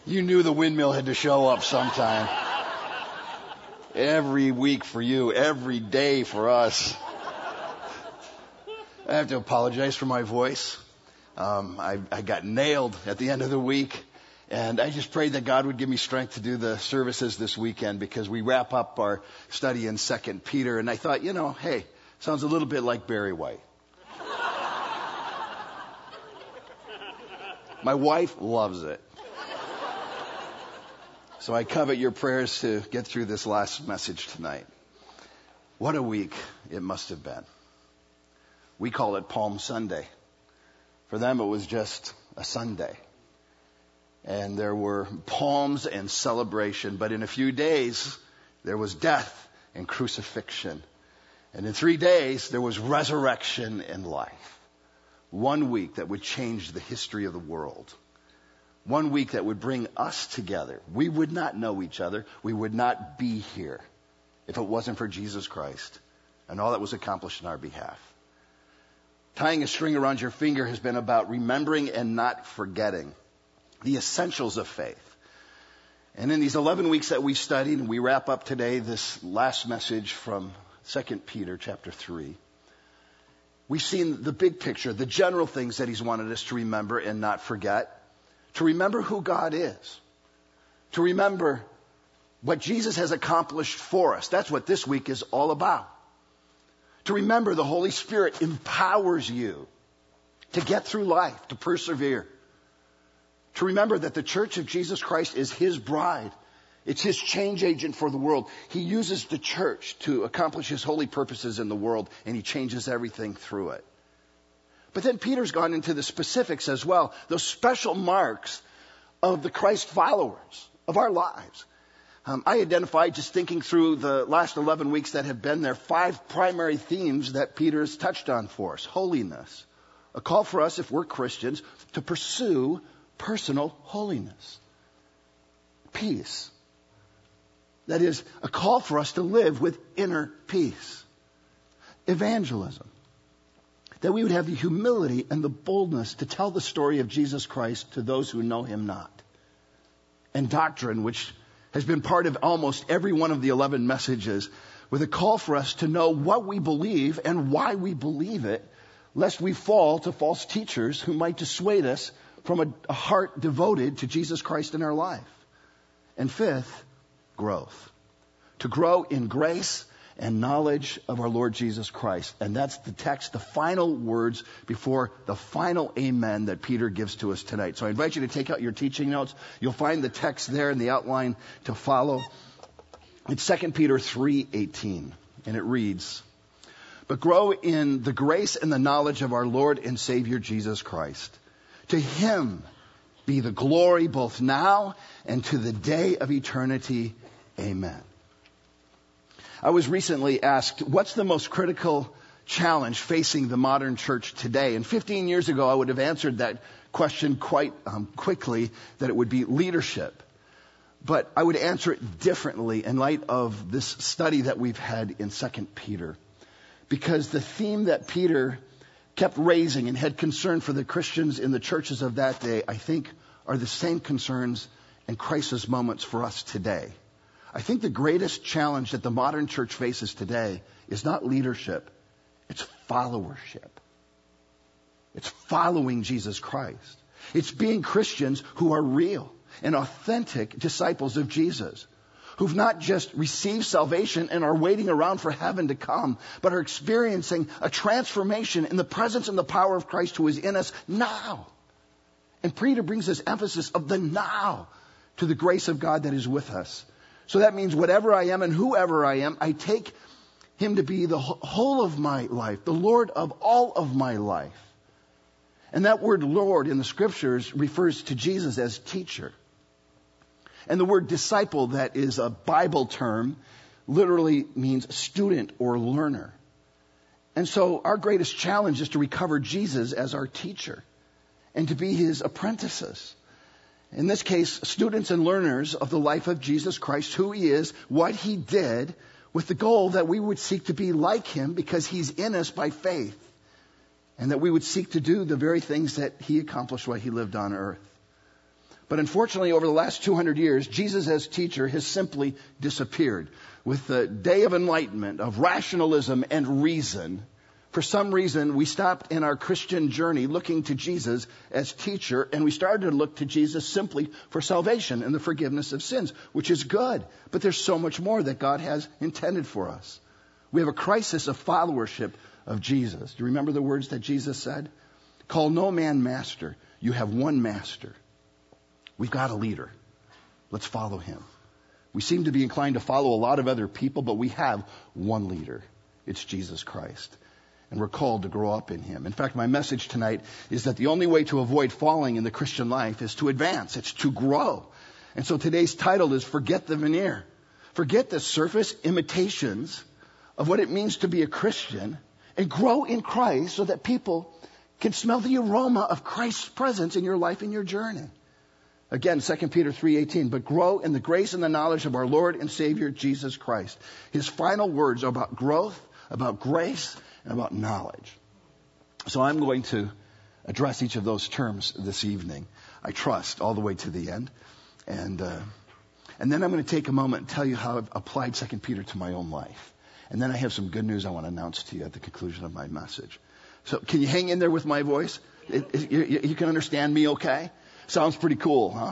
You knew the windmill had to show up sometime. Every week for you, every day for us. I have to apologize for my voice. I got nailed at the end of the week, and I just prayed that God would give me strength to do the services this weekend because we wrap up our study in 2 Peter, and I thought, hey, sounds a little bit like Barry White. My wife loves it. So I covet your prayers to get through this last message tonight. What a week it must have been. We call it Palm Sunday. For them, it was just a Sunday. And there were palms and celebration. But in a few days, there was death and crucifixion. And in 3 days, there was resurrection and life. 1 week that would change the history of the world. 1 week that would bring us together. We would not know each other. We would not be here if it wasn't for Jesus Christ and all that was accomplished on our behalf. Tying a string around your finger has been about remembering and not forgetting the essentials of faith. And in these 11 weeks that we studied, and we wrap up today this last message from 2 Peter chapter 3, we've seen the big picture, the general things that he's wanted us to remember and not forget. To remember who God is. To remember what Jesus has accomplished for us. That's what this week is all about. To remember the Holy Spirit empowers you to get through life, to persevere. To remember that the Church of Jesus Christ is His bride. It's His change agent for the world. He uses the church to accomplish His holy purposes in the world, and He changes everything through it. But then Peter's gone into the specifics as well, those special marks of the Christ followers, of our lives. I identified, just thinking through the last 11 weeks that have been there, 5 primary themes that Peter has touched on for us. Holiness, a call for us, if we're Christians, to pursue personal holiness. Peace, that is, a call for us to live with inner peace. Evangelism, that we would have the humility and the boldness to tell the story of Jesus Christ to those who know Him not. And doctrine, which has been part of almost every one of the 11 messages, with a call for us to know what we believe and why we believe it, lest we fall to false teachers who might dissuade us from a heart devoted to Jesus Christ in our life. And 5th, growth. To grow in grace and knowledge of our Lord Jesus Christ. And that's the text, the final words before the final amen that Peter gives to us tonight. So I invite you to take out your teaching notes. You'll find the text there in the outline to follow. It's 2 Peter 3:18, and it reads, "But grow in the grace and the knowledge of our Lord and Savior Jesus Christ. To Him be the glory both now and to the day of eternity. Amen." I was recently asked, what's the most critical challenge facing the modern church today? And 15 years ago, I would have answered that question quite quickly, that it would be leadership. But I would answer it differently in light of this study that we've had in 2 Peter. Because the theme that Peter kept raising and had concern for the Christians in the churches of that day, I think, are the same concerns and crisis moments for us today. I think the greatest challenge that the modern church faces today is not leadership, it's followership. It's following Jesus Christ. It's being Christians who are real and authentic disciples of Jesus, who've not just received salvation and are waiting around for heaven to come, but are experiencing a transformation in the presence and the power of Christ who is in us now. And Peter brings this emphasis of the now to the grace of God that is with us. So that means whatever I am and whoever I am, I take Him to be the whole of my life, the Lord of all of my life. And that word Lord in the Scriptures refers to Jesus as teacher. And the word disciple, that is a Bible term, literally means student or learner. And so our greatest challenge is to recover Jesus as our teacher and to be His apprentices. In this case, students and learners of the life of Jesus Christ, who He is, what He did, with the goal that we would seek to be like Him because He's in us by faith, and that we would seek to do the very things that He accomplished while He lived on earth. But unfortunately, over the last 200 years, Jesus as teacher has simply disappeared. With the day of enlightenment, of rationalism and reason, for some reason, we stopped in our Christian journey looking to Jesus as teacher, and we started to look to Jesus simply for salvation and the forgiveness of sins, which is good. But there's so much more that God has intended for us. We have a crisis of followership of Jesus. Do you remember the words that Jesus said? Call no man master. You have one master. We've got a leader. Let's follow him. We seem to be inclined to follow a lot of other people, but we have one leader. It's Jesus Christ. And we're called to grow up in him. In fact, my message tonight is that the only way to avoid falling in the Christian life is to advance. It's to grow. And so today's title is Forget the Veneer. Forget the surface imitations of what it means to be a Christian and grow in Christ so that people can smell the aroma of Christ's presence in your life and your journey. Again, 2 Peter 3:18, but grow in the grace and the knowledge of our Lord and Savior, Jesus Christ. His final words are about growth, about grace, and about knowledge. So I'm going to address each of those terms this evening, I trust, all the way to the end. And then I'm going to take a moment and tell you how I've applied 2 Peter to my own life. And then I have some good news I want to announce to you at the conclusion of my message. So can you hang in there with my voice? You can understand me okay? Sounds pretty cool, huh?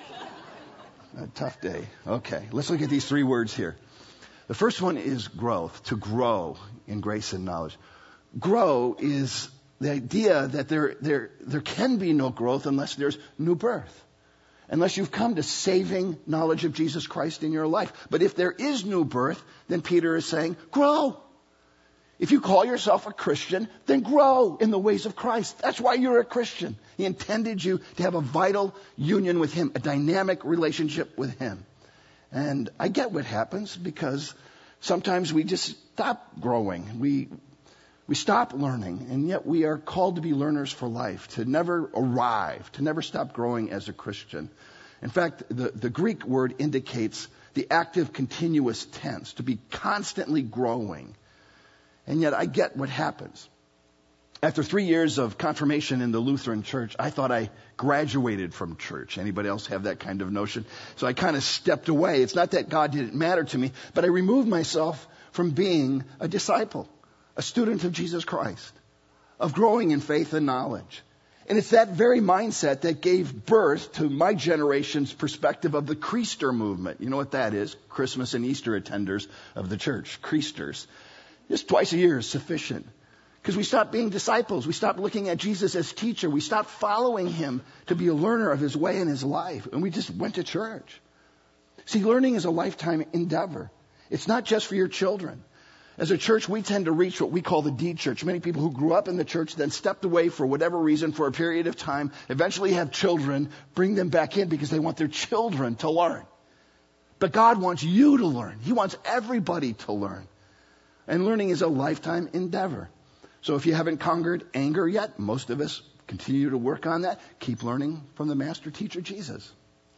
A tough day. Okay, let's look at these three words here. The first one is growth, to grow in grace and knowledge. Grow is the idea that there can be no growth unless there's new birth. Unless you've come to saving knowledge of Jesus Christ in your life. But if there is new birth, then Peter is saying, grow. If you call yourself a Christian, then grow in the ways of Christ. That's why you're a Christian. He intended you to have a vital union with him, a dynamic relationship with him. And I get what happens because sometimes we just stop growing. We stop learning, and yet we are called to be learners for life, to never arrive, to never stop growing as a Christian. In fact, the Greek word indicates the active continuous tense, to be constantly growing. And yet I get what happens. After 3 years of confirmation in the Lutheran church, I thought I graduated from church. Anybody else have that kind of notion? So I kind of stepped away. It's not that God didn't matter to me, but I removed myself from being a disciple, a student of Jesus Christ, of growing in faith and knowledge. And it's that very mindset that gave birth to my generation's perspective of the Creaster movement. You know what that is? Christmas and Easter attenders of the church, Creasters. Just twice a year is sufficient. Because we stopped being disciples. We stopped looking at Jesus as teacher. We stopped following him to be a learner of his way and his life. And we just went to church. See, learning is a lifetime endeavor. It's not just for your children. As a church, we tend to reach what we call the D church. Many people who grew up in the church then stepped away for whatever reason for a period of time, eventually have children, bring them back in because they want their children to learn. But God wants you to learn. He wants everybody to learn. And learning is a lifetime endeavor. So if you haven't conquered anger yet, most of us continue to work on that. Keep learning from the master teacher, Jesus.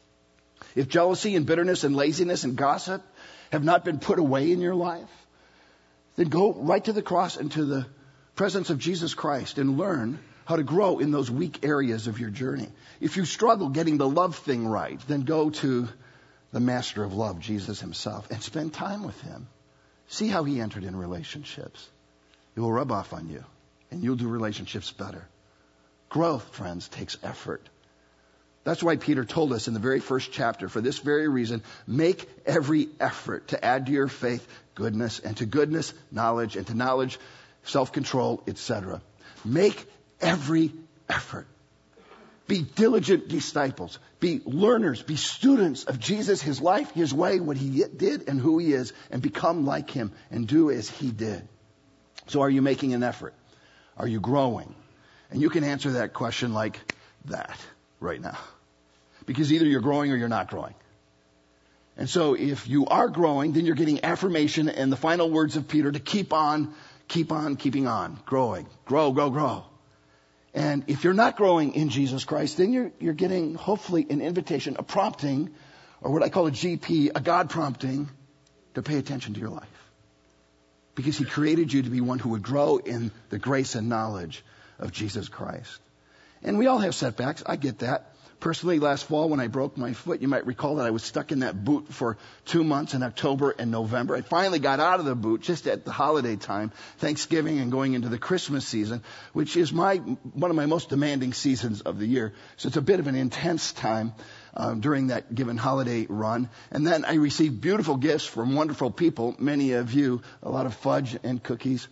If jealousy and bitterness and laziness and gossip have not been put away in your life, then go right to the cross and to the presence of Jesus Christ and learn how to grow in those weak areas of your journey. If you struggle getting the love thing right, then go to the master of love, Jesus himself, and spend time with him. See how he entered in relationships. It will rub off on you, and you'll do relationships better. Growth, friends, takes effort. That's why Peter told us in the very first chapter, for this very reason, make every effort to add to your faith goodness, and to goodness, knowledge, and to knowledge, self-control, etc. Make every effort. Be diligent disciples. Be learners. Be students of Jesus, his life, his way, what he did, and who he is, and become like him and do as he did. So are you making an effort? Are you growing? And you can answer that question like that right now. Because either you're growing or you're not growing. And so if you are growing, then you're getting affirmation and the final words of Peter to keep on keeping on, growing. Grow, grow, grow. And if you're not growing in Jesus Christ, then you're getting, hopefully, an invitation, a prompting, or what I call a GP, a God prompting, to pay attention to your life. Because he created you to be one who would grow in the grace and knowledge of Jesus Christ. And we all have setbacks. I get that. Personally, last fall when I broke my foot, you might recall that I was stuck in that boot for 2 months in October and November. I finally got out of the boot just at the holiday time, Thanksgiving and going into the Christmas season, which is one of my most demanding seasons of the year. So it's a bit of an intense time during that given holiday run. And then I received beautiful gifts from wonderful people, many of you, a lot of fudge and cookies.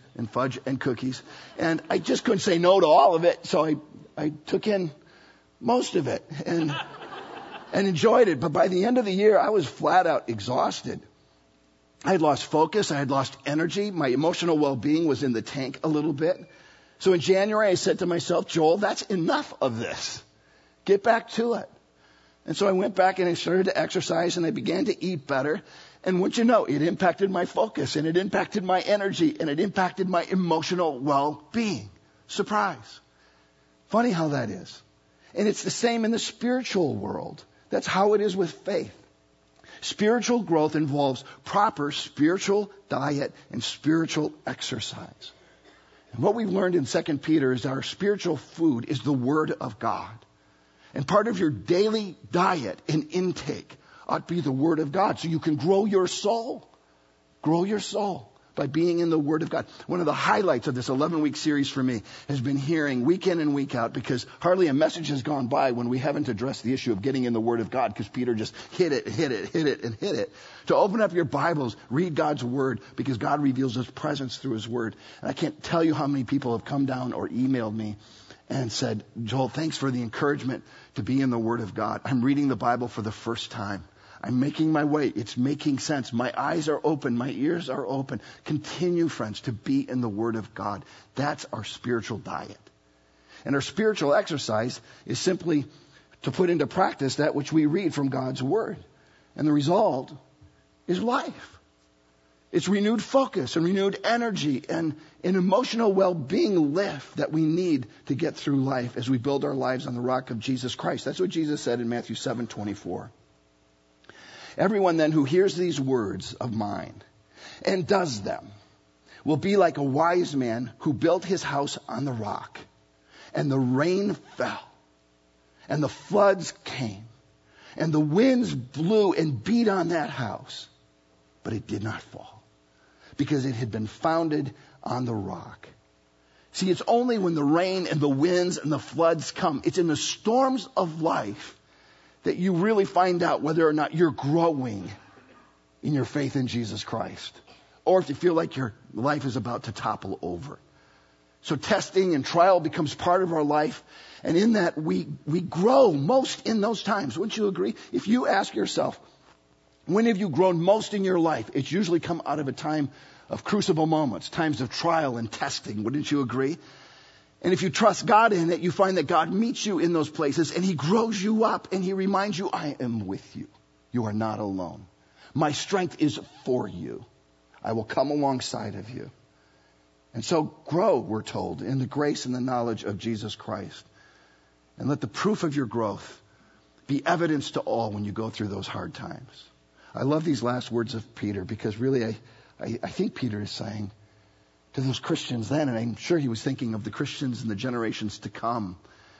And I just couldn't say no to all of it, so I took in most of it and enjoyed it. But by the end of the year, I was flat out exhausted. I had lost focus. I had lost energy. My emotional well-being was in the tank a little bit. So in January, I said to myself, Joel, that's enough of this. Get back to it. And so I went back and I started to exercise and I began to eat better. And what you know, it impacted my focus and it impacted my energy and it impacted my emotional well-being. Surprise. Funny how that is. And it's the same in the spiritual world. That's how it is with faith. Spiritual growth involves proper spiritual diet and spiritual exercise. And what we've learned in 2 Peter is our spiritual food is the Word of God. And part of your daily diet and intake ought to be the Word of God so you can grow your soul. Grow your soul by being in the Word of God. One of the highlights of this 11-week series for me has been hearing week in and week out, because hardly a message has gone by when we haven't addressed the issue of getting in the Word of God, because Peter just hit it. To open up your Bibles, read God's Word, because God reveals His presence through His Word. And I can't tell you how many people have come down or emailed me and said, Joel, thanks for the encouragement to be in the Word of God. I'm reading the Bible for the first time. I'm making my way. It's making sense. My eyes are open. My ears are open. Continue, friends, to be in the Word of God. That's our spiritual diet. And our spiritual exercise is simply to put into practice that which we read from God's Word. And the result is life. It's renewed focus and renewed energy and an emotional well-being lift that we need to get through life as we build our lives on the rock of Jesus Christ. That's what Jesus said in Matthew 7:24. Everyone then who hears these words of mine and does them will be like a wise man who built his house on the rock. And the rain fell, and the floods came, and the winds blew and beat on that house. But it did not fall, because it had been founded on the rock. See, it's only when the rain and the winds and the floods come, it's in the storms of life, that you really find out whether or not you're growing in your faith in Jesus Christ, or if you feel like your life is about to topple over. So testing and trial becomes part of our life, and in that we grow most in those times. Wouldn't you agree? If you ask yourself, when have you grown most in your life? It's usually come out of a time of crucible moments, times of trial and testing. Wouldn't you agree? And if you trust God in it, you find that God meets you in those places and He grows you up and He reminds you, I am with you. You are not alone. My strength is for you. I will come alongside of you. And so grow, we're told, in the grace and the knowledge of Jesus Christ. And let the proof of your growth be evidence to all when you go through those hard times. I love these last words of Peter, because really I think Peter is saying to those Christians then, and I'm sure he was thinking of the Christians in the generations to come,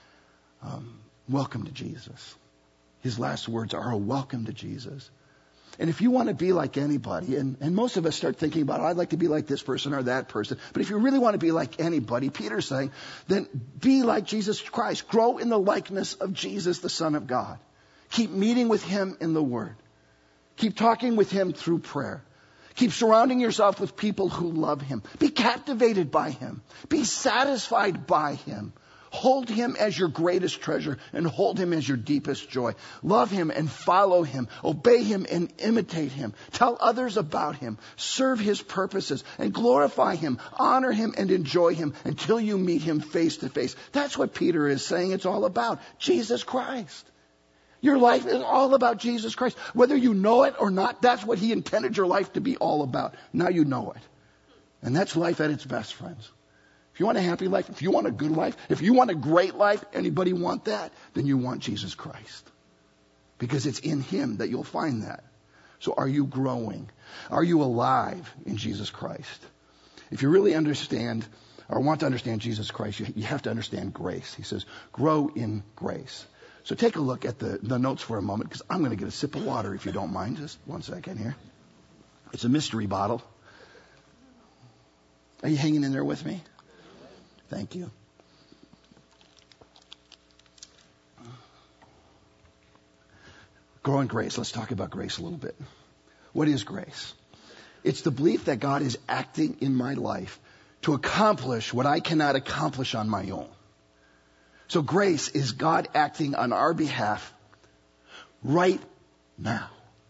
welcome to Jesus. His last words are a welcome to Jesus. And if you want to be like anybody, and most of us start thinking about, I'd like to be like this person or that person, but if you really want to be like anybody, Peter's saying, then be like Jesus Christ. Grow in the likeness of Jesus, the Son of God. Keep meeting with Him in the Word. Keep talking with Him through prayer. Keep surrounding yourself with people who love Him. Be captivated by Him. Be satisfied by Him. Hold Him as your greatest treasure and hold Him as your deepest joy. Love Him and follow Him. Obey Him and imitate Him. Tell others about Him. Serve His purposes and glorify Him. Honor Him and enjoy Him until you meet Him face to face. That's what Peter is saying it's all about. Jesus Christ. Your life is all about Jesus Christ. Whether you know it or not, that's what He intended your life to be all about. Now you know it. And that's life at its best, friends. If you want a happy life, if you want a good life, if you want a great life, anybody want that? Then you want Jesus Christ. Because it's in Him that you'll find that. So are you growing? Are you alive in Jesus Christ? If you really understand or want to understand Jesus Christ, you have to understand grace. He says, grow in grace. So take a look at the notes for a moment, because I'm going to get a sip of water if you don't mind. Just one second here. It's a mystery bottle. Are you hanging in there with me? Thank you. Growing grace. Let's talk about grace a little bit. What is grace? It's the belief that God is acting in my life to accomplish what I cannot accomplish on my own. So grace is God acting on our behalf right now.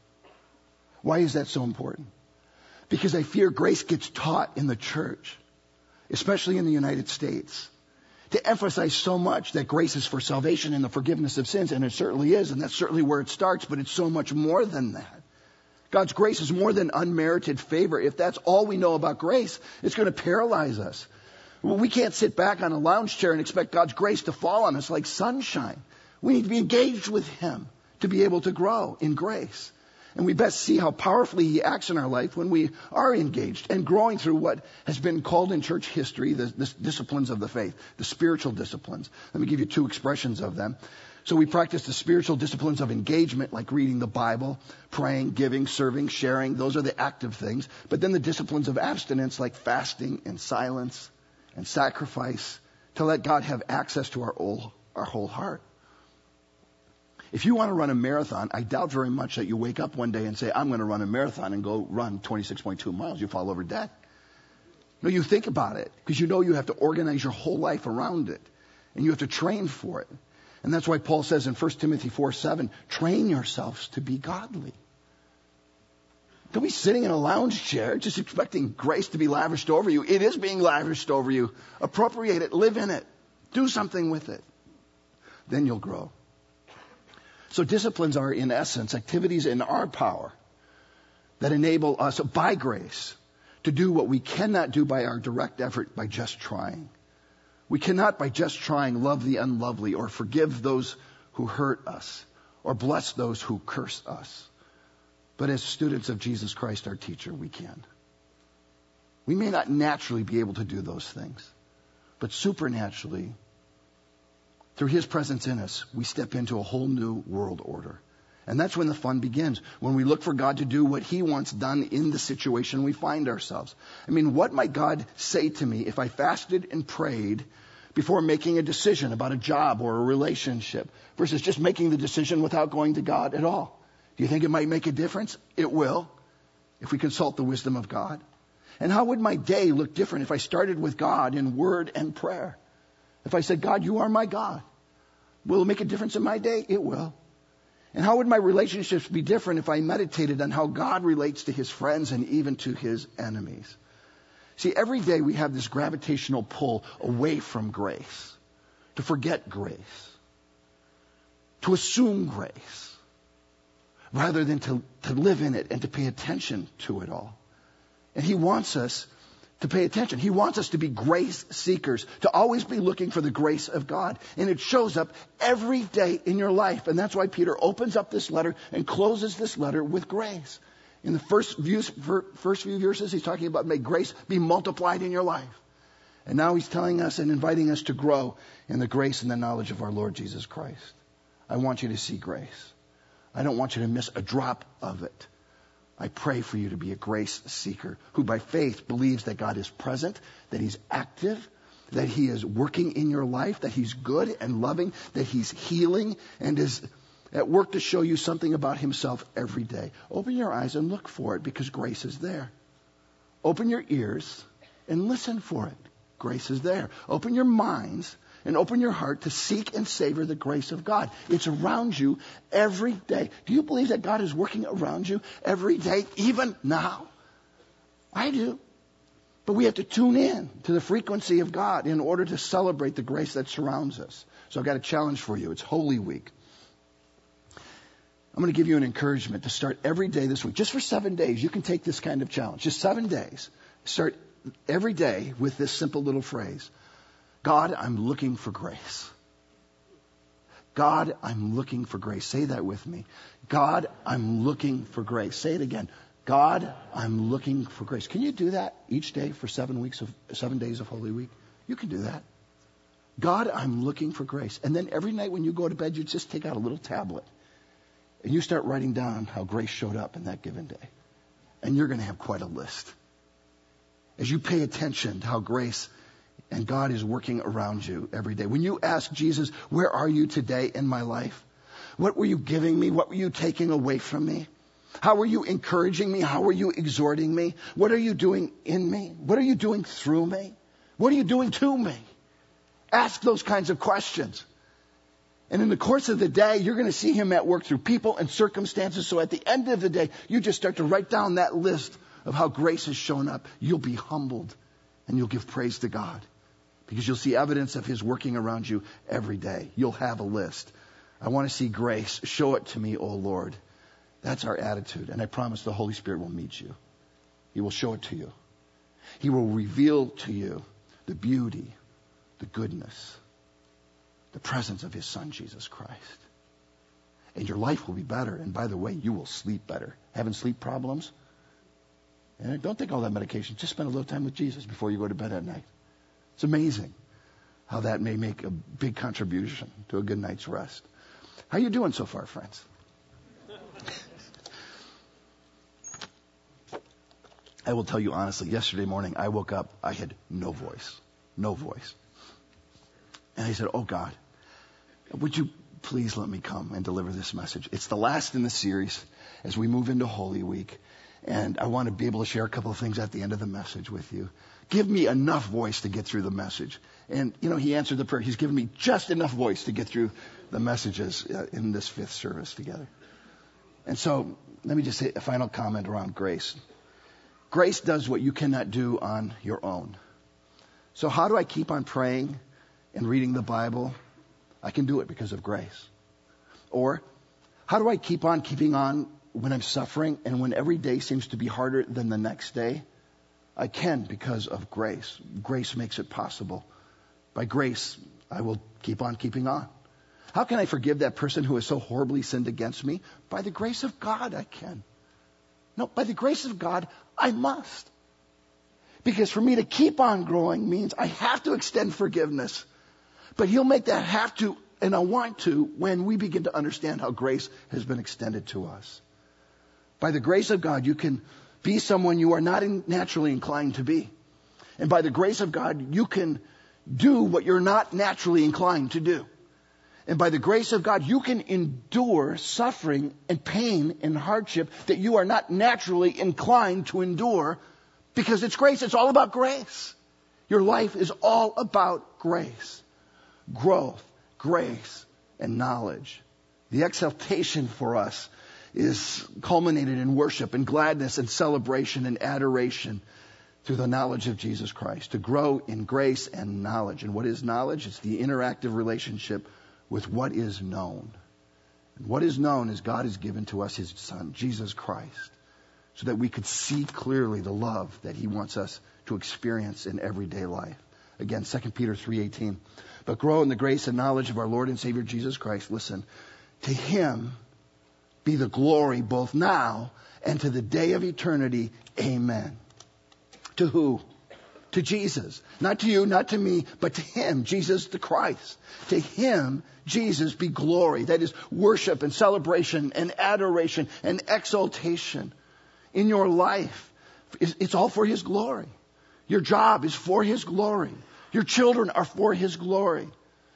Why is that so important? Because I fear grace gets taught in the church, especially in the United States, to emphasize so much that grace is for salvation and the forgiveness of sins, and it certainly is, and that's certainly where it starts, but it's so much more than that. God's grace is more than unmerited favor. If that's all we know about grace, it's going to paralyze us. Well, we can't sit back on a lounge chair and expect God's grace to fall on us like sunshine. We need to be engaged with Him to be able to grow in grace. And we best see how powerfully He acts in our life when we are engaged and growing through what has been called in church history the disciplines of the faith, the spiritual disciplines. Let me give you two expressions of them. So we practice the spiritual disciplines of engagement, like reading the Bible, praying, giving, serving, sharing. Those are the active things. But then the disciplines of abstinence, like fasting and silence and sacrifice, to let God have access to our whole heart. If you want to run a marathon, I doubt very much that you wake up one day and say, I'm going to run a marathon and go run 26.2 miles. You fall over dead. No, you think about it, because you know you have to organize your whole life around it. And you have to train for it. And that's why Paul says in 1 Timothy 4:7, train yourselves to be godly. Don't be sitting in a lounge chair just expecting grace to be lavished over you. It is being lavished over you. Appropriate it. Live in it. Do something with it. Then you'll grow. So disciplines are, in essence, activities in our power that enable us by grace to do what we cannot do by our direct effort by just trying. We cannot, by just trying, love the unlovely or forgive those who hurt us or bless those who curse us. But as students of Jesus Christ, our teacher, we can. We may not naturally be able to do those things, but supernaturally, through His presence in us, we step into a whole new world order. And that's when the fun begins, when we look for God to do what He wants done in the situation we find ourselves. I mean, what might God say to me if I fasted and prayed before making a decision about a job or a relationship versus just making the decision without going to God at all? Do you think it might make a difference? It will, if we consult the wisdom of God. And how would my day look different if I started with God in word and prayer? If I said, God, you are my God. Will it make a difference in my day? It will. And how would my relationships be different if I meditated on how God relates to His friends and even to His enemies? See, every day we have this gravitational pull away from grace, to forget grace, to assume grace, rather than to live in it and to pay attention to it all. And He wants us to pay attention. He wants us to be grace seekers, to always be looking for the grace of God. And it shows up every day in your life. And that's why Peter opens up this letter and closes this letter with grace. In the first few verses, he's talking about may grace be multiplied in your life. And now he's telling us and inviting us to grow in the grace and the knowledge of our Lord Jesus Christ. I want you to see grace. I don't want you to miss a drop of it. I pray for you to be a grace seeker who by faith believes that God is present, that He's active, that He is working in your life, that He's good and loving, that He's healing and is at work to show you something about Himself every day. Open your eyes and look for it, because grace is there. Open your ears and listen for it. Grace is there. Open your minds and open your heart to seek and savor the grace of God. It's around you every day. Do you believe that God is working around you every day, even now? I do. But we have to tune in to the frequency of God in order to celebrate the grace that surrounds us. So I've got a challenge for you. It's Holy Week. I'm going to give you an encouragement to start every day this week. Just for 7 days, you can take this kind of challenge. Just 7 days. Start every day with this simple little phrase. God, I'm looking for grace. God, I'm looking for grace. Say that with me. God, I'm looking for grace. Say it again. God, I'm looking for grace. Can you do that each day for 7 days of Holy Week? You can do that. God, I'm looking for grace. And then every night when you go to bed, you just take out a little tablet and you start writing down how grace showed up in that given day. And you're going to have quite a list. As you pay attention to how grace and God is working around you every day. When you ask Jesus, where are you today in my life? What were you giving me? What were you taking away from me? How are you encouraging me? How are you exhorting me? What are you doing in me? What are you doing through me? What are you doing to me? Ask those kinds of questions. And in the course of the day, you're going to see him at work through people and circumstances. So at the end of the day, you just start to write down that list of how grace has shown up. You'll be humbled and you'll give praise to God because you'll see evidence of his working around you every day. You'll have a list. I want to see grace. Show it to me, O Lord. That's our attitude. And I promise the Holy Spirit will meet you. He will show it to you. He will reveal to you the beauty, the goodness, the presence of his Son, Jesus Christ. And your life will be better. And by the way, you will sleep better. Having sleep problems? And don't take all that medication. Just spend a little time with Jesus before you go to bed at night. It's amazing how that may make a big contribution to a good night's rest. How you doing so far, friends? I will tell you honestly, yesterday morning I woke up, I had no voice. No voice. And I said, oh God, would you please let me come and deliver this message? It's the last in the series as we move into Holy Week. And I want to be able to share a couple of things at the end of the message with you. Give me enough voice to get through the message. And, he answered the prayer. He's given me just enough voice to get through the messages in this fifth service together. And so let me just say a final comment around grace. Grace does what you cannot do on your own. So how do I keep on praying and reading the Bible? I can do it because of grace. Or how do I keep on keeping on when I'm suffering and when every day seems to be harder than the next day? I can because of grace. Grace makes it possible. By grace, I will keep on keeping on. How can I forgive that person who has so horribly sinned against me? By the grace of God, I can. No, by the grace of God, I must. Because for me to keep on growing means I have to extend forgiveness. But he'll make that have to, and I want to, when we begin to understand how grace has been extended to us. By the grace of God, you can be someone you are not naturally inclined to be. And by the grace of God, you can do what you're not naturally inclined to do. And by the grace of God, you can endure suffering and pain and hardship that you are not naturally inclined to endure because it's grace. It's all about grace. Your life is all about grace. Growth, grace, and knowledge. The exaltation for us is culminated in worship and gladness and celebration and adoration through the knowledge of Jesus Christ. To grow in grace and knowledge. And what is knowledge? It's the interactive relationship with what is known. And what is known is God has given to us his Son, Jesus Christ, so that we could see clearly the love that he wants us to experience in everyday life. Again, 2 Peter 3:18. But grow in the grace and knowledge of our Lord and Savior Jesus Christ. Listen, to him be the glory both now and to the day of eternity. Amen. To who? To Jesus. Not to you, not to me, but to him, Jesus the Christ. To him, Jesus, be glory. That is worship and celebration and adoration and exaltation in your life. It's all for his glory. Your job is for his glory. Your children are for his glory.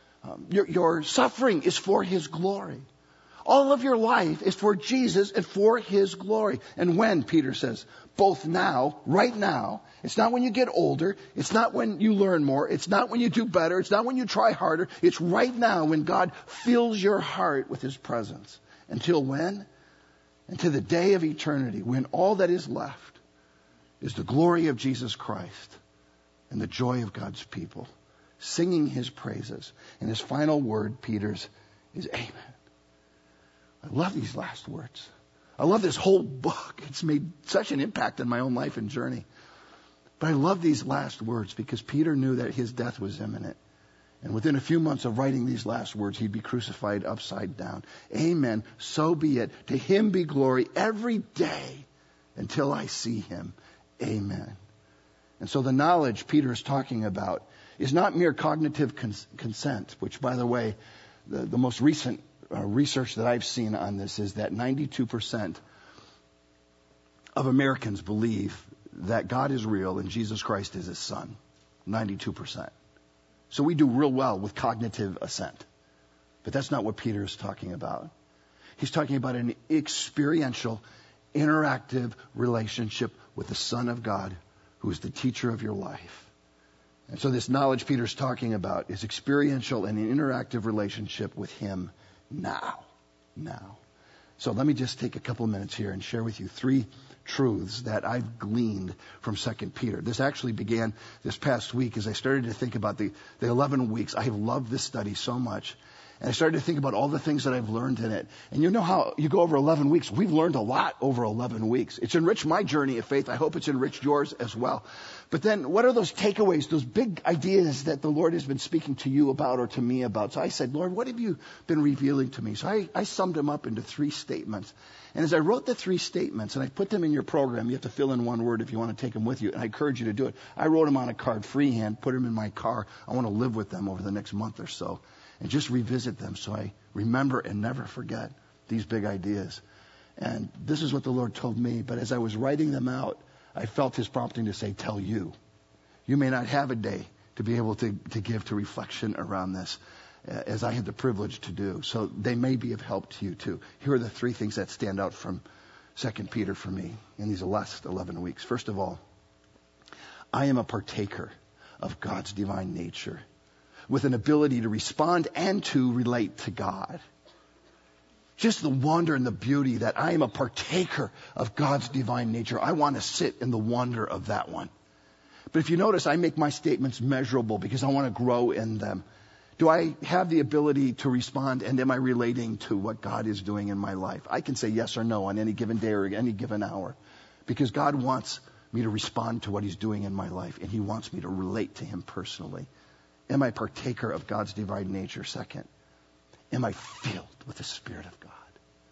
Your suffering is for his glory. All of your life is for Jesus and for his glory. And when, Peter says, both now, right now, it's not when you get older, it's not when you learn more, it's not when you do better, it's not when you try harder, it's right now when God fills your heart with his presence. Until when? Until the day of eternity, when all that is left is the glory of Jesus Christ and the joy of God's people, singing his praises. And his final word, Peter's, is amen. I love these last words. I love this whole book. It's made such an impact in my own life and journey. But I love these last words because Peter knew that his death was imminent. And within a few months of writing these last words, he'd be crucified upside down. Amen. So be it. To him be glory every day until I see him. Amen. And so the knowledge Peter is talking about is not mere cognitive consent, which, by the way, the most recent research that I've seen on this is that 92% of Americans believe that God is real and Jesus Christ is his son. 92%. So we do real well with cognitive assent. But that's not what Peter is talking about. He's talking about an experiential, interactive relationship with the Son of God, who is the teacher of your life. And so this knowledge Peter's talking about is experiential and an interactive relationship with him now. So let me just take a couple of minutes here and share with you 3 truths that I've gleaned from 2 Peter. This actually began this past week as I started to think about the 11 weeks. I have loved this study so much. And I started to think about all the things that I've learned in it. And you know how you go over 11 weeks. We've learned a lot over 11 weeks. It's enriched my journey of faith. I hope it's enriched yours as well. But then what are those takeaways, those big ideas that the Lord has been speaking to you about or to me about? So I said, Lord, what have you been revealing to me? So I summed them up into 3 statements. And as I wrote the 3 statements, and I put them in your program, you have to fill in one word if you want to take them with you. And I encourage you to do it. I wrote them on a card freehand, put them in my car. I want to live with them over the next month or so. And just revisit them so I remember and never forget these big ideas. And this is what the Lord told me. But as I was writing them out, I felt his prompting to say, tell you. You may not have a day to be able to give to reflection around this, as I had the privilege to do. So they may be of help to you too. Here are the 3 things that stand out from 2 Peter for me in these last 11 weeks. First of all, I am a partaker of God's divine nature, with an ability to respond and to relate to God. Just the wonder and the beauty that I am a partaker of God's divine nature. I want to sit in the wonder of that one. But if you notice, I make my statements measurable because I want to grow in them. Do I have the ability to respond, and am I relating to what God is doing in my life? I can say yes or no on any given day or any given hour, because God wants me to respond to what he's doing in my life, and he wants me to relate to him personally. Am I partaker of God's divine nature? Second, am I filled with the Spirit of God?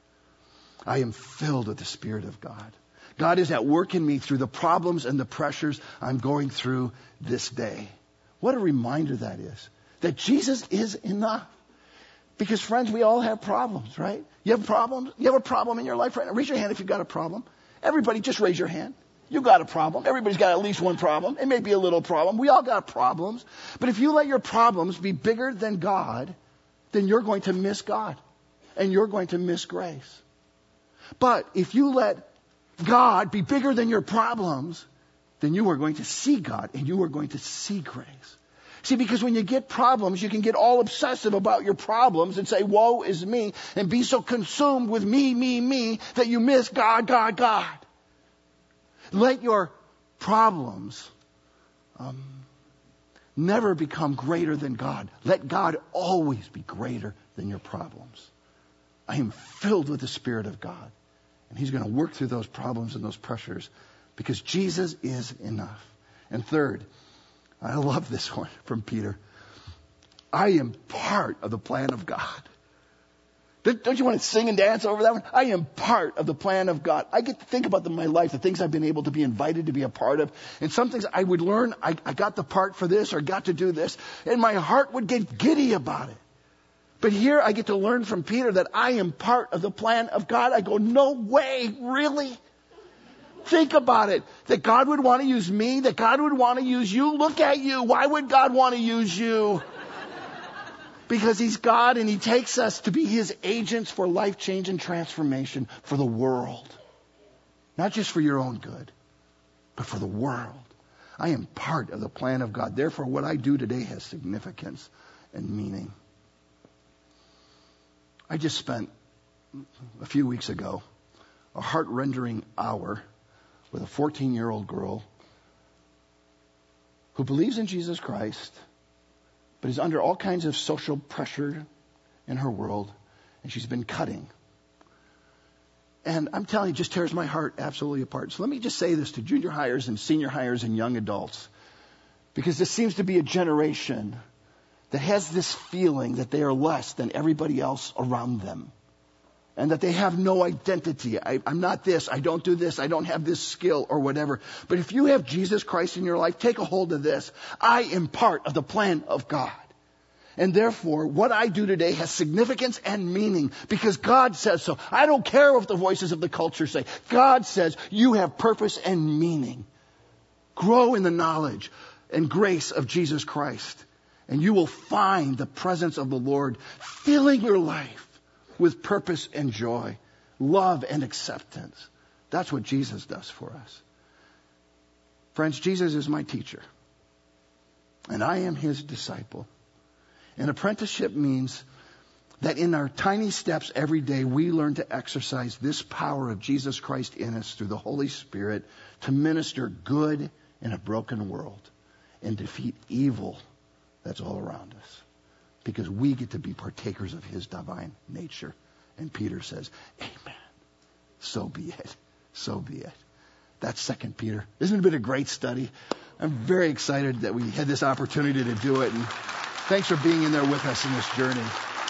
I am filled with the Spirit of God. God is at work in me through the problems and the pressures I'm going through this day. What a reminder that is, that Jesus is enough. Because friends, we all have problems, right? You have problems? You have a problem in your life right now? Raise your hand if you've got a problem. Everybody, just raise your hand. You got a problem. Everybody's got at least one problem. It may be a little problem. We all got problems. But if you let your problems be bigger than God, then you're going to miss God. And you're going to miss grace. But if you let God be bigger than your problems, then you are going to see God and you are going to see grace. See, because when you get problems, you can get all obsessive about your problems and say, woe is me, and be so consumed with me, that you miss God. Let your problems never become greater than God. Let God always be greater than your problems. I am filled with the Spirit of God. And he's going to work through those problems and those pressures because Jesus is enough. And third, I love this one from Peter. I am part of the plan of God. Don't you want to sing and dance over that one? I am part of the plan of God. I get to think about my life, the things I've been able to be invited to be a part of. And some things I would learn, I got the part for this or got to do this. And my heart would get giddy about it. But here I get to learn from Peter that I am part of the plan of God. I go, no way, really? Think about it. That God would want to use me, that God would want to use you. Look at you. Why would God want to use you? Because he's God and he takes us to be his agents for life change and transformation for the world. Not just for your own good, but for the world. I am part of the plan of God. Therefore, what I do today has significance and meaning. I just spent a few weeks ago a heart-rendering hour with a 14-year-old girl who believes in Jesus Christ, but is under all kinds of social pressure in her world, and she's been cutting. And I'm telling you, it just tears my heart absolutely apart. So let me just say this to junior hires and senior hires and young adults, because this seems to be a generation that has this feeling that they are less than everybody else around them. and that they have no identity. I'm not this, I don't do this, I don't have this skill or whatever. But if you have Jesus Christ in your life, take a hold of this. I am part of the plan of God. And therefore, what I do today has significance and meaning because God says so. I don't care what the voices of the culture say. God says you have purpose and meaning. Grow in the knowledge and grace of Jesus Christ. And you will find the presence of the Lord filling your life with purpose and joy, love and acceptance. That's what Jesus does for us. Friends, Jesus is my teacher. And I am his disciple. And apprenticeship means that in our tiny steps every day, we learn to exercise this power of Jesus Christ in us through the Holy Spirit to minister good in a broken world and defeat evil that's all around us. Because we get to be partakers of his divine nature. And Peter says, amen. So be it. So be it. That's 2 Peter. Isn't it been a great study? I'm very excited that we had this opportunity to do it. And thanks for being in there with us in this journey.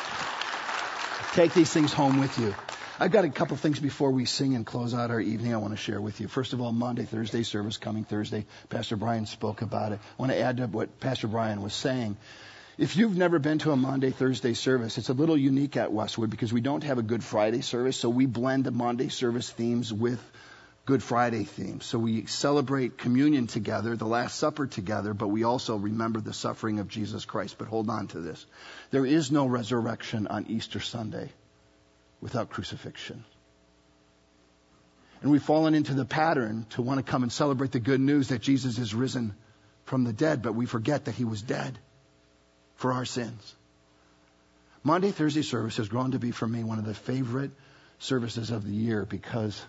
Take these things home with you. I've got a couple things before we sing and close out our evening I want to share with you. First of all, Monday, Thursday service coming Thursday. Pastor Brian spoke about it. I want to add to what Pastor Brian was saying. If you've never been to a Monday, Thursday service, it's a little unique at Westwood because we don't have a Good Friday service, so we blend the Monday service themes with Good Friday themes. So we celebrate communion together, the Last Supper together, but we also remember the suffering of Jesus Christ. But hold on to this. There is no resurrection on Easter Sunday without crucifixion. And we've fallen into the pattern to want to come and celebrate the good news that Jesus is risen from the dead, but we forget that he was dead for our sins. Monday, Thursday service has grown to be for me one of the favorite services of the year because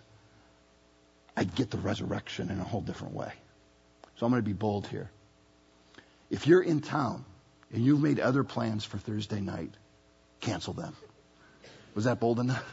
I get the resurrection in a whole different way. So I'm going to be bold here. If you're in town and you've made other plans for Thursday night, cancel them. Was that bold enough?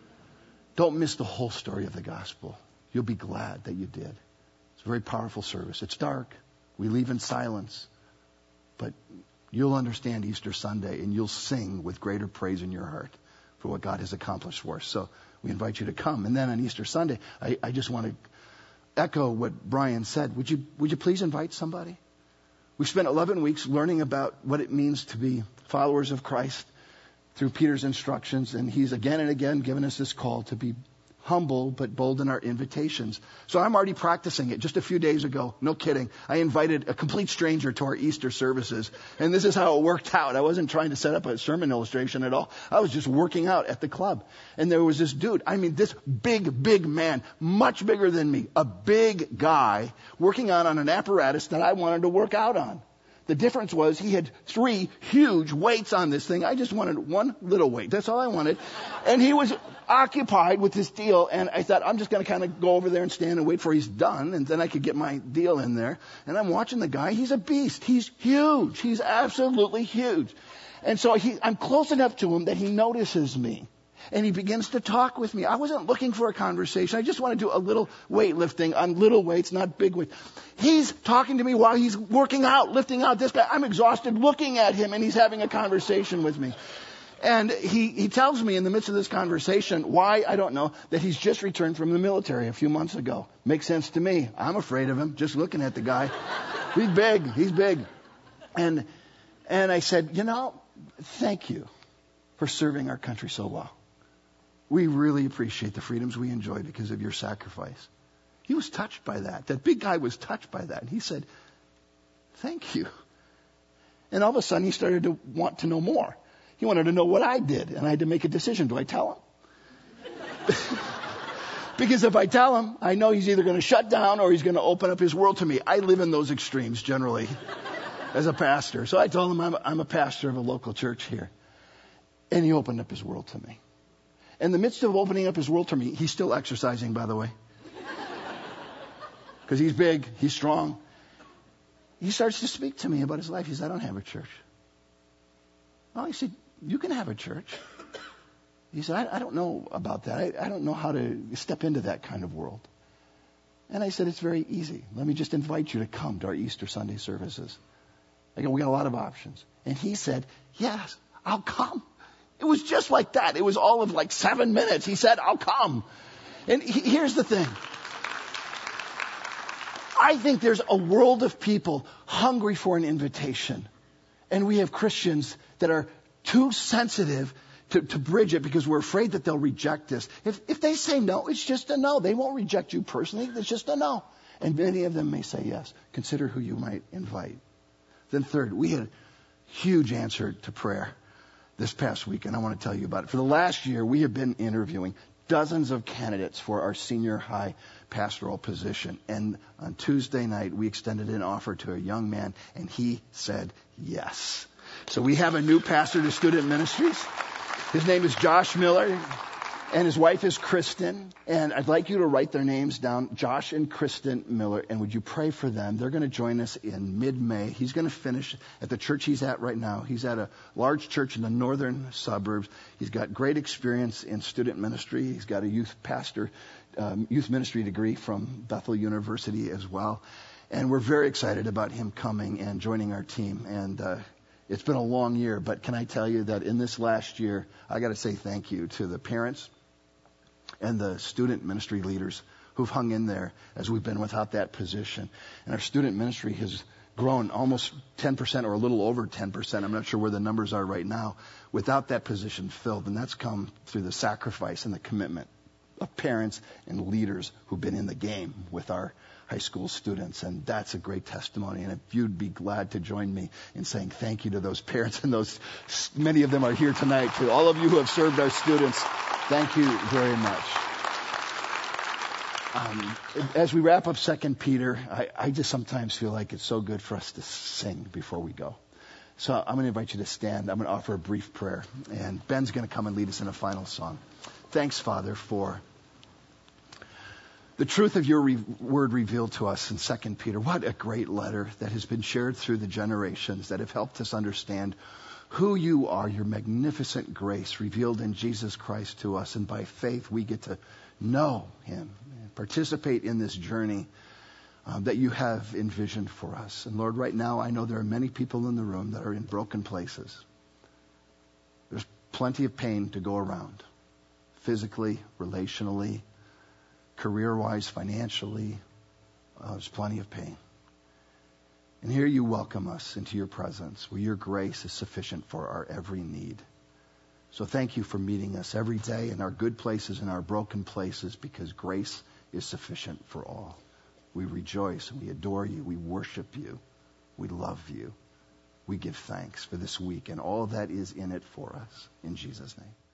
Don't miss the whole story of the gospel. You'll be glad that you did. It's a very powerful service. It's dark. We leave in silence. But you'll understand Easter Sunday and you'll sing with greater praise in your heart for what God has accomplished for us. So we invite you to come. And then on Easter Sunday, I just want to echo what Brian said. Would you please invite somebody? We spent 11 weeks learning about what it means to be followers of Christ through Peter's instructions. And he's again and again given us this call to be humble but bold in our invitations. So I'm already practicing it. Just a few days ago, no kidding, I invited a complete stranger to our Easter services. And this is how it worked out. I wasn't trying to set up a sermon illustration at all. I was just working out at the club. And there was this dude, this big man, much bigger than me, a big guy working on an apparatus that I wanted to work out on. The difference was he had 3 huge weights on this thing. I just wanted one little weight. That's all I wanted. And he was occupied with this deal. And I thought, I'm just going to kind of go over there and stand and wait for he's done. And then I could get my deal in there. And I'm watching the guy. He's a beast. He's huge. He's absolutely huge. And so I'm close enough to him that he notices me. And he begins to talk with me. I wasn't looking for a conversation. I just want to do a little weightlifting on little weights, not big weights. He's talking to me while he's working out, lifting out this guy. I'm exhausted looking at him, and he's having a conversation with me. And he tells me in the midst of this conversation, why, I don't know, that he's just returned from the military a few months ago. Makes sense to me. I'm afraid of him, just looking at the guy. He's big. He's big. And I said, thank you for serving our country so well. We really appreciate the freedoms we enjoy because of your sacrifice. He was touched by that. That big guy was touched by that. And he said, thank you. And all of a sudden he started to want to know more. He wanted to know what I did. And I had to make a decision. Do I tell him? Because if I tell him, I know he's either going to shut down or he's going to open up his world to me. I live in those extremes generally as a pastor. So I told him I'm a pastor of a local church here. And he opened up his world to me. In the midst of opening up his world to me, he's still exercising, by the way. Because he's big, he's strong. He starts to speak to me about his life. He says, I don't have a church. Well, he said, you can have a church. He said, I don't know about that. I don't know how to step into that kind of world. And I said, it's very easy. Let me just invite you to come to our Easter Sunday services. We got a lot of options. And he said, yes, I'll come. It was just like that. It was all of like 7 minutes. He said, I'll come. And here's the thing. I think there's a world of people hungry for an invitation. And we have Christians that are too sensitive to bridge it because we're afraid that they'll reject us. If they say no, it's just a no. They won't reject you personally. It's just a no. And many of them may say yes. Consider who you might invite. Then third, we had a huge answer to prayer this past week, and I want to tell you about it. For the last year, we have been interviewing dozens of candidates for our senior high pastoral position. And on Tuesday night, we extended an offer to a young man, and he said yes. So we have a new pastor to student ministries. His name is Josh Miller, and his wife is Kristen. And I'd like you to write their names down, Josh and Kristen Miller. And would you pray for them? They're going to join us in mid-May. He's going to finish at the church he's at right now. He's at a large church in the northern suburbs. He's got great experience in student ministry. He's got a youth ministry degree from Bethel University as well. And we're very excited about him coming and joining our team. And it's been a long year, but can I tell you that in this last year, I got to say thank you to the parents and the student ministry leaders who've hung in there as we've been without that position. And our student ministry has grown almost 10% or a little over 10%. I'm not sure where the numbers are right now without that position filled. And that's come through the sacrifice and the commitment of parents and leaders who've been in the game with our high school students. And that's a great testimony. And if you'd be glad to join me in saying thank you to those parents, and those, many of them are here tonight, to all of you who have served our students, thank you very much. As we wrap up 2 Peter, I just sometimes feel like it's so good for us to sing before we go. So I'm going to invite you to stand. I'm going to offer a brief prayer, and Ben's going to come and lead us in a final song. Thanks, Father, for the truth of your word revealed to us in 2 Peter. What a great letter that has been shared through the generations that have helped us understand who you are, your magnificent grace revealed in Jesus Christ to us. And by faith, we get to know him and participate in this journey that you have envisioned for us. And Lord, right now, I know there are many people in the room that are in broken places. There's plenty of pain to go around, physically, relationally, career-wise, financially. There's plenty of pain. And here you welcome us into your presence, where your grace is sufficient for our every need. So thank you for meeting us every day in our good places and our broken places, because grace is sufficient for all. We rejoice, we adore you, we worship you, we love you. We give thanks for this week and all that is in it for us. In Jesus' name.